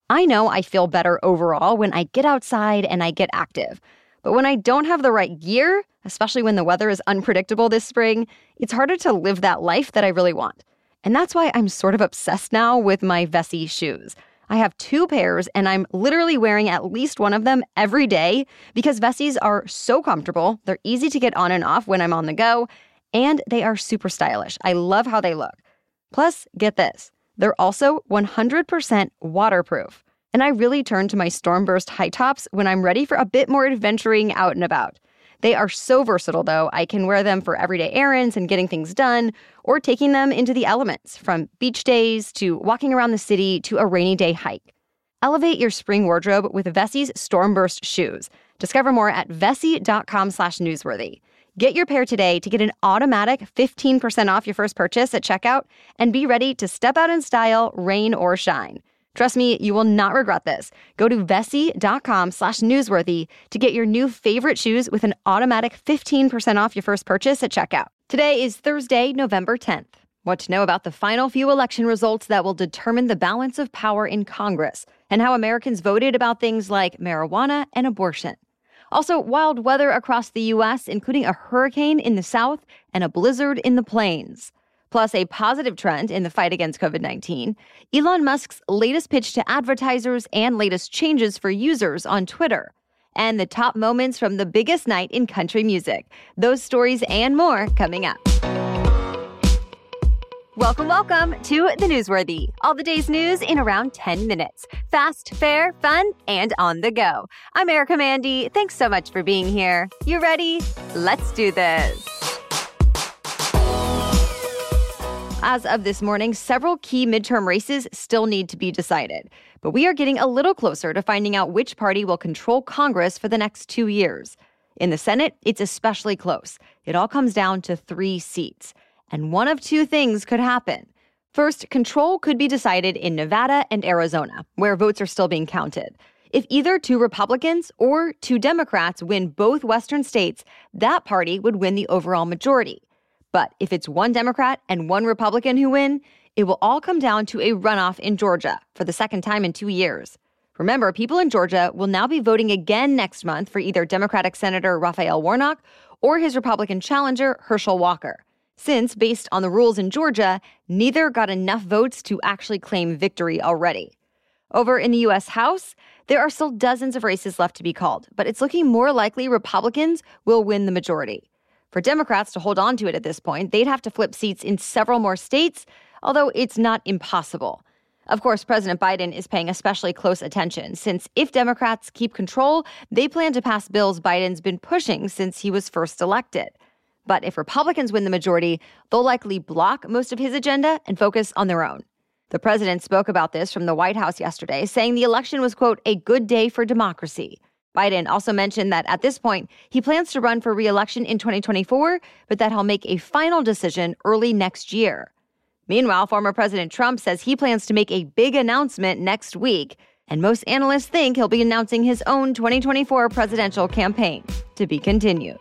I know I feel better overall when I get outside and I get active. But when I don't have the right gear, especially when the weather is unpredictable this spring, it's harder to live that life that I really want. And that's why I'm sort of obsessed now with my Vessi shoes. I have 2 pairs, and I'm literally wearing at least one of them every day because Vessis are so comfortable, they're easy to get on and off when I'm on the go, and they are super stylish. I love how they look. Plus, get this, they're also 100% waterproof. And I really turn to my Stormburst high tops when I'm ready for a bit more adventuring out and about. They are so versatile, though. I can wear them for everyday errands and getting things done, or taking them into the elements, from beach days to walking around the city to a rainy day hike. Elevate your spring wardrobe with Vessi's Stormburst shoes. Discover more at vessi.com/newsworthy. Get your pair today to get an automatic 15% off your first purchase at checkout and be ready to step out in style, rain or shine. Trust me, you will not regret this. Go to vessi.com/newsworthy to get your new favorite shoes with an automatic 15% off your first purchase at checkout. Today is Thursday, November 10th. What to know about the final few election results that will determine the balance of power in Congress, and how Americans voted about things like marijuana and abortion. Also, wild weather across the U.S., including a hurricane in the south and a blizzard in the plains. Plus, a positive trend in the fight against COVID-19, Elon Musk's latest pitch to advertisers and latest changes for users on Twitter, and the top moments from the biggest night in country music. Those stories and more coming up. Welcome to The Newsworthy. All the day's news in around 10 minutes. Fast, fair, fun, and on the go. I'm Erica Mandy. Thanks so much for being here. You ready? Let's do this. As of this morning, several key midterm races still need to be decided. But we are getting a little closer to finding out which party will control Congress for the next 2 years. In the Senate, it's especially close. It all comes down to 3 seats. And one of 2 things could happen. First, control could be decided in Nevada and Arizona, where votes are still being counted. If either 2 Republicans or 2 Democrats win both Western states, that party would win the overall majority. But if it's 1 Democrat and 1 Republican who win, it will all come down to a runoff in Georgia for the second time in 2 years. Remember, people in Georgia will now be voting again next month for either Democratic Senator Raphael Warnock or his Republican challenger, Herschel Walker, since, based on the rules in Georgia, neither got enough votes to actually claim victory already. Over in the U.S. House, there are still dozens of races left to be called, but it's looking more likely Republicans will win the majority. For Democrats to hold on to it at this point, they'd have to flip seats in several more states, although it's not impossible. Of course, President Biden is paying especially close attention, since if Democrats keep control, they plan to pass bills Biden's been pushing since he was first elected. But if Republicans win the majority, they'll likely block most of his agenda and focus on their own. The president spoke about this from the White House yesterday, saying the election was, quote, a good day for democracy. Biden also mentioned that at this point, he plans to run for re-election in 2024, but that he'll make a final decision early next year. Meanwhile, former President Trump says he plans to make a big announcement next week, and most analysts think he'll be announcing his own 2024 presidential campaign. To be continued.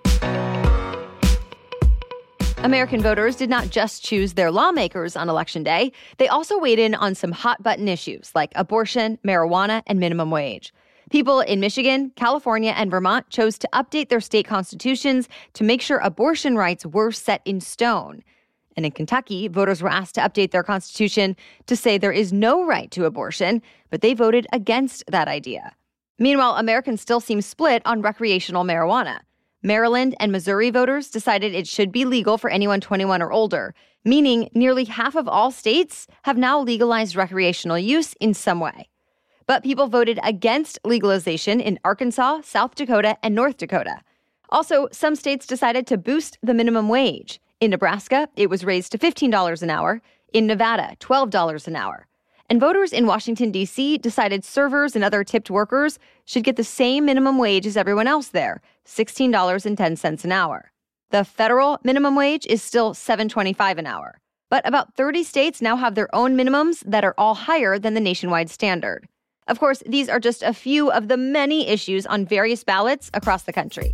American voters did not just choose their lawmakers on Election Day. They also weighed in on some hot-button issues like abortion, marijuana, and minimum wage. People in Michigan, California, and Vermont chose to update their state constitutions to make sure abortion rights were set in stone. And in Kentucky, voters were asked to update their constitution to say there is no right to abortion, but they voted against that idea. Meanwhile, Americans still seem split on recreational marijuana. Maryland and Missouri voters decided it should be legal for anyone 21 or older, meaning nearly half of all states have now legalized recreational use in some way. But people voted against legalization in Arkansas, South Dakota, and North Dakota. Also, some states decided to boost the minimum wage. In Nebraska, it was raised to $15 an hour. In Nevada, $12 an hour. And voters in Washington, D.C. decided servers and other tipped workers should get the same minimum wage as everyone else there, $16.10 an hour. The federal minimum wage is still $7.25 an hour. But about 30 states now have their own minimums that are all higher than the nationwide standard. Of course, these are just a few of the many issues on various ballots across the country.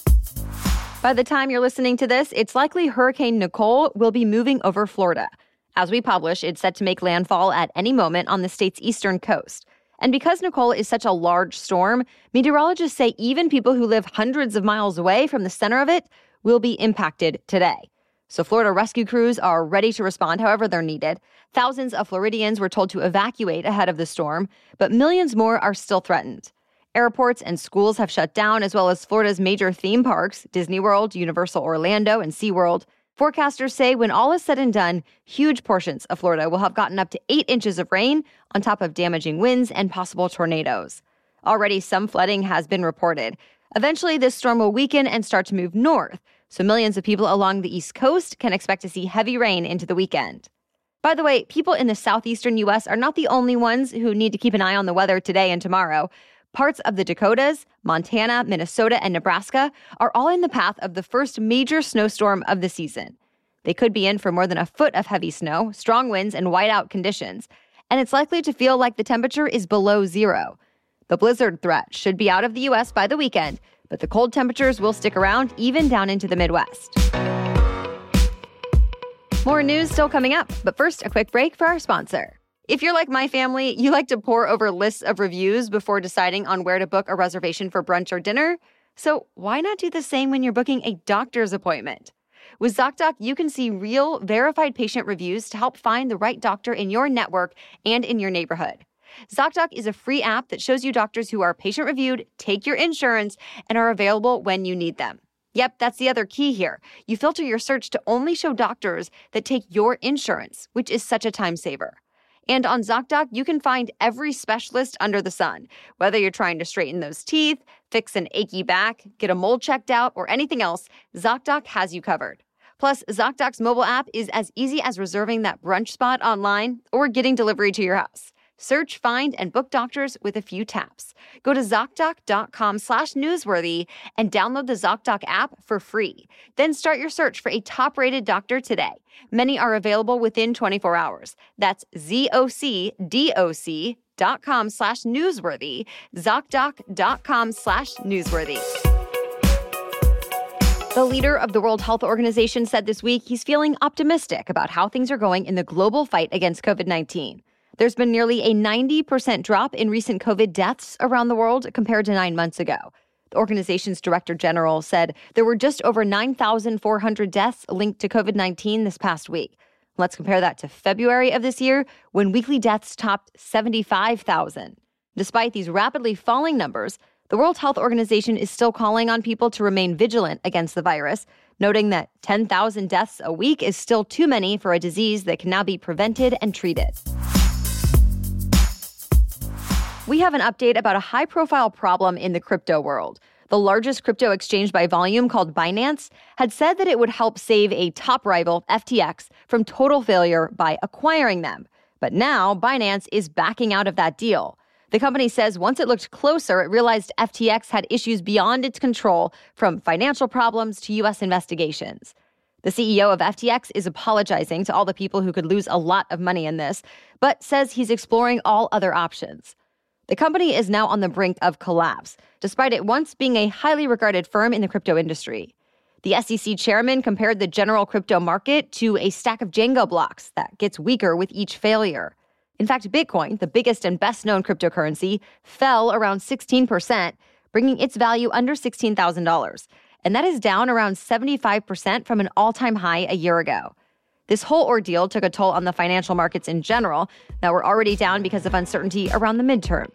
By the time you're listening to this, it's likely Hurricane Nicole will be moving over Florida. As we publish, it's set to make landfall at any moment on the state's eastern coast. And because Nicole is such a large storm, meteorologists say even people who live hundreds of miles away from the center of it will be impacted today. So Florida rescue crews are ready to respond however they're needed. Thousands of Floridians were told to evacuate ahead of the storm, but millions more are still threatened. Airports and schools have shut down, as well as Florida's major theme parks, Disney World, Universal Orlando, and SeaWorld. Forecasters say when all is said and done, huge portions of Florida will have gotten up to 8 inches of rain on top of damaging winds and possible tornadoes. Already, some flooding has been reported. Eventually, this storm will weaken and start to move north, so millions of people along the East Coast can expect to see heavy rain into the weekend. By the way, people in the southeastern U.S. are not the only ones who need to keep an eye on the weather today and tomorrow. Parts of the Dakotas, Montana, Minnesota, and Nebraska are all in the path of the first major snowstorm of the season. They could be in for more than a foot of heavy snow, strong winds, and whiteout conditions, and it's likely to feel like the temperature is below zero. The blizzard threat should be out of the U.S. by the weekend, but the cold temperatures will stick around even down into the Midwest. More news still coming up, but first, a quick break for our sponsor. If you're like my family, you like to pore over lists of reviews before deciding on where to book a reservation for brunch or dinner. So why not do the same when you're booking a doctor's appointment? With ZocDoc, you can see real, verified patient reviews to help find the right doctor in your network and in your neighborhood. ZocDoc is a free app that shows you doctors who are patient-reviewed, take your insurance, and are available when you need them. Yep, that's the other key here. You filter your search to only show doctors that take your insurance, which is such a time saver. And on ZocDoc, you can find every specialist under the sun. Whether you're trying to straighten those teeth, fix an achy back, get a mole checked out, or anything else, ZocDoc has you covered. Plus, ZocDoc's mobile app is as easy as reserving that brunch spot online or getting delivery to your house. Search, find, and book doctors with a few taps. Go to ZocDoc.com/newsworthy and download the ZocDoc app for free. Then start your search for a top-rated doctor today. Many are available within 24 hours. That's ZocDoc.com/newsworthy, ZocDoc.com/newsworthy. The leader of the World Health Organization said this week he's feeling optimistic about how things are going in the global fight against COVID-19. There's been nearly a 90% drop in recent COVID deaths around the world compared to 9 months ago. The organization's director general said there were just over 9,400 deaths linked to COVID-19 this past week. Let's compare that to February of this year, when weekly deaths topped 75,000. Despite these rapidly falling numbers, the World Health Organization is still calling on people to remain vigilant against the virus, noting that 10,000 deaths a week is still too many for a disease that can now be prevented and treated. We have an update about a high-profile problem in the crypto world. The largest crypto exchange by volume, called Binance, had said that it would help save a top rival, FTX, from total failure by acquiring them. But now Binance is backing out of that deal. The company says once it looked closer, it realized FTX had issues beyond its control, from financial problems to U.S. investigations. The CEO of FTX is apologizing to all the people who could lose a lot of money in this, but says he's exploring all other options. The company is now on the brink of collapse, despite it once being a highly regarded firm in the crypto industry. The SEC chairman compared the general crypto market to a stack of Jenga blocks that gets weaker with each failure. In fact, Bitcoin, the biggest and best-known cryptocurrency, fell around 16%, bringing its value under $16,000. And that is down around 75% from an all-time high a year ago. This whole ordeal took a toll on the financial markets in general that were already down because of uncertainty around the midterms.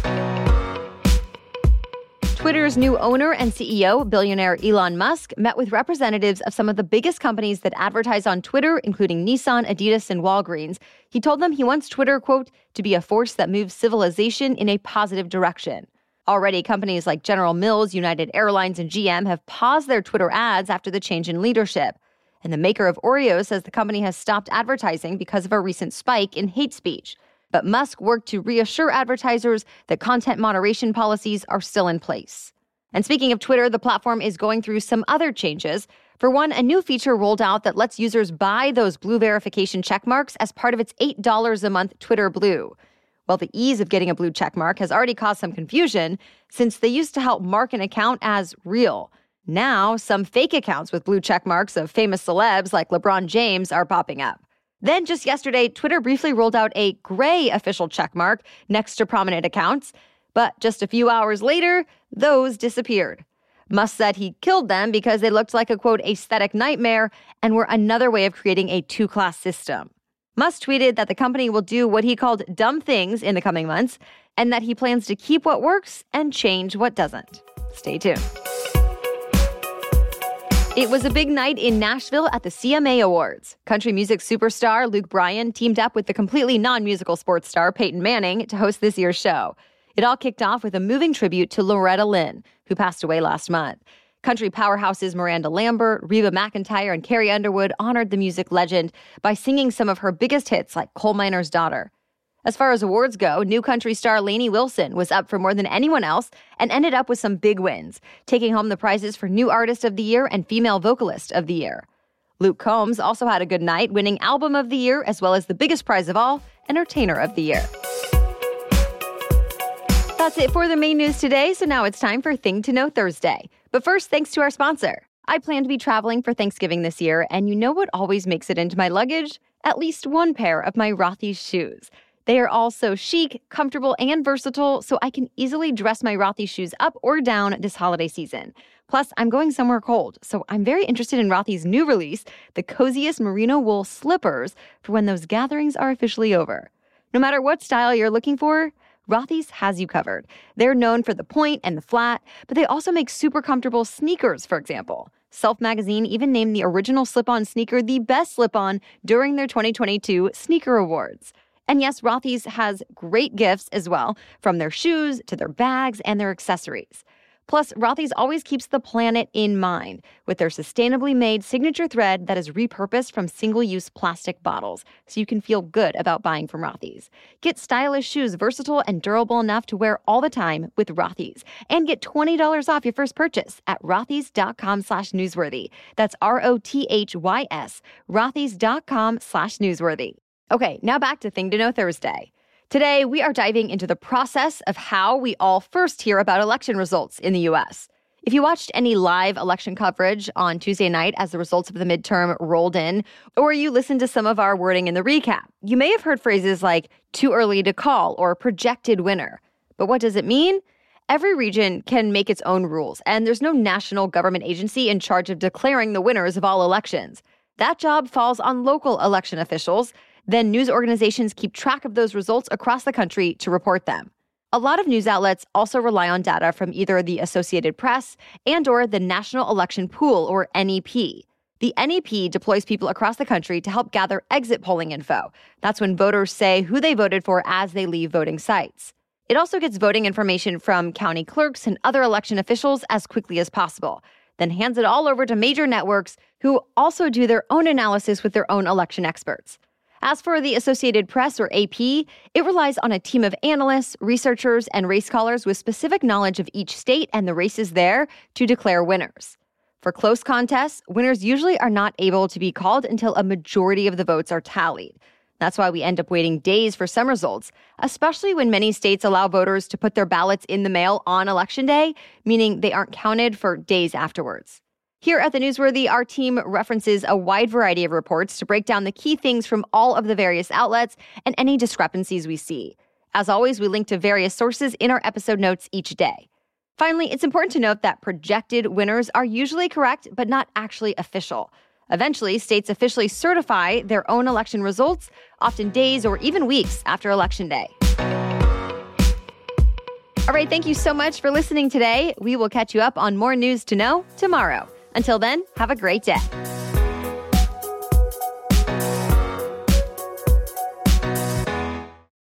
Twitter's new owner and CEO, billionaire Elon Musk, met with representatives of some of the biggest companies that advertise on Twitter, including Nissan, Adidas, and Walgreens. He told them he wants Twitter, quote, to be a force that moves civilization in a positive direction. Already, companies like General Mills, United Airlines, and GM have paused their Twitter ads after the change in leadership. And the maker of Oreo says the company has stopped advertising because of a recent spike in hate speech. But Musk worked to reassure advertisers that content moderation policies are still in place. And speaking of Twitter, the platform is going through some other changes. For one, a new feature rolled out that lets users buy those blue verification checkmarks as part of its $8 a month Twitter Blue. Well, the ease of getting a blue checkmark has already caused some confusion, since they used to help mark an account as real. Now, some fake accounts with blue checkmarks of famous celebs like LeBron James are popping up. Then just yesterday, Twitter briefly rolled out a gray official checkmark next to prominent accounts. But just a few hours later, those disappeared. Musk said he killed them because they looked like a, quote, aesthetic nightmare and were another way of creating a two-class system. Musk tweeted that the company will do what he called dumb things in the coming months and that he plans to keep what works and change what doesn't. Stay tuned. It was a big night in Nashville at the CMA Awards. Country music superstar Luke Bryan teamed up with the completely non-musical sports star Peyton Manning to host this year's show. It all kicked off with a moving tribute to Loretta Lynn, who passed away last month. Country powerhouses Miranda Lambert, Reba McEntire, and Carrie Underwood honored the music legend by singing some of her biggest hits like Coal Miner's Daughter. As far as awards go, new country star Lainey Wilson was up for more than anyone else and ended up with some big wins, taking home the prizes for New Artist of the Year and Female Vocalist of the Year. Luke Combs also had a good night, winning Album of the Year as well as the biggest prize of all, Entertainer of the Year. That's it for the main news today, so now it's time for Thing to Know Thursday. But first, thanks to our sponsor. I plan to be traveling for Thanksgiving this year, and you know what always makes it into my luggage? At least one pair of my Rothy's shoes. They are all so chic, comfortable, and versatile, so I can easily dress my Rothy's shoes up or down this holiday season. Plus, I'm going somewhere cold, so I'm very interested in Rothy's new release, the coziest merino wool slippers, for when those gatherings are officially over. No matter what style you're looking for, Rothy's has you covered. They're known for the point and the flat, but they also make super comfortable sneakers, for example. Self Magazine even named the original slip-on sneaker the best slip-on during their 2022 Sneaker Awards. And yes, Rothy's has great gifts as well, from their shoes to their bags and their accessories. Plus, Rothy's always keeps the planet in mind with their sustainably made signature thread that is repurposed from single-use plastic bottles, so you can feel good about buying from Rothy's. Get stylish shoes versatile and durable enough to wear all the time with Rothy's. And get $20 off your first purchase at rothys.com/newsworthy. That's ROTHYS, rothys.com/newsworthy. Okay, now back to Thing to Know Thursday. Today, we are diving into the process of how we all first hear about election results in the U.S. If you watched any live election coverage on Tuesday night as the results of the midterm rolled in, or you listened to some of our wording in the recap, you may have heard phrases like too early to call or projected winner. But what does it mean? Every region can make its own rules, and there's no national government agency in charge of declaring the winners of all elections. That job falls on local election officials. Then news organizations keep track of those results across the country to report them. A lot of news outlets also rely on data from either the Associated Press and/or the National Election Pool, or NEP. The NEP deploys people across the country to help gather exit polling info. That's when voters say who they voted for as they leave voting sites. It also gets voting information from county clerks and other election officials as quickly as possible, then hands it all over to major networks who also do their own analysis with their own election experts. As for the Associated Press, or AP, it relies on a team of analysts, researchers, and race callers with specific knowledge of each state and the races there to declare winners. For close contests, winners usually are not able to be called until a majority of the votes are tallied. That's why we end up waiting days for some results, especially when many states allow voters to put their ballots in the mail on Election Day, meaning they aren't counted for days afterwards. Here at The Newsworthy, our team references a wide variety of reports to break down the key things from all of the various outlets and any discrepancies we see. As always, we link to various sources in our episode notes each day. Finally, it's important to note that projected winners are usually correct, but not actually official. Eventually, states officially certify their own election results, often days or even weeks after Election Day. All right, thank you so much for listening today. We will catch you up on more news to know tomorrow. Until then, have a great day.